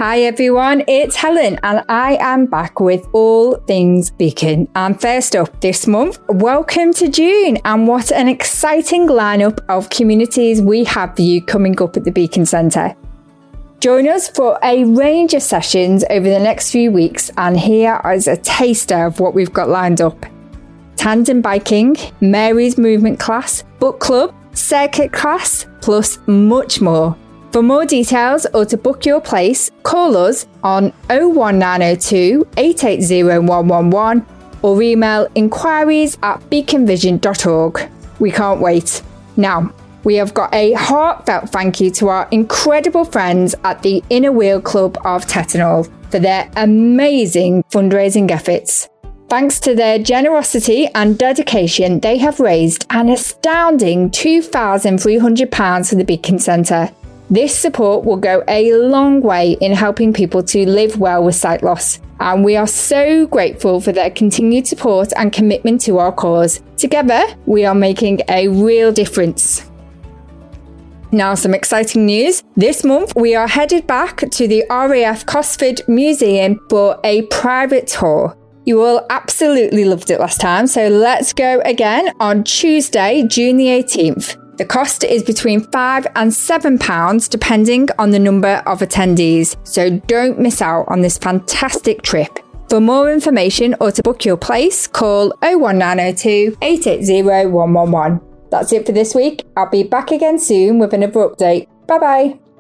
Hi everyone, it's Helen and I am back with all things Beacon. And first up this month, welcome to June, and what an exciting lineup of communities we have for you coming up at the Beacon Centre. Join us for a range of sessions over the next few weeks, and here is a taster of what we've got lined up. Tandem biking, Mary's movement class, book club, circuit class, plus much more. For more details or to book your place, call us on 01902 880 111 or email inquiries@beaconvision.org. We can't wait. Now, we have got a heartfelt thank you to our incredible friends at the Inner Wheel Club of Tettenhall for their amazing fundraising efforts. Thanks to their generosity and dedication, they have raised an astounding £2,300 for the Beacon Centre. This support will go a long way in helping people to live well with sight loss, and we are so grateful for their continued support and commitment to our cause. Together, we are making a real difference. Now, some exciting news. This month, we are headed back to the RAF Cosford Museum for a private tour. You all absolutely loved it last time, so let's go again on Tuesday, June the 18th. The cost is between £5 and £7 depending on the number of attendees, so don't miss out on this fantastic trip. For more information or to book your place, call 01902 880 111. That's it for this week. I'll be back again soon with another update. Bye bye.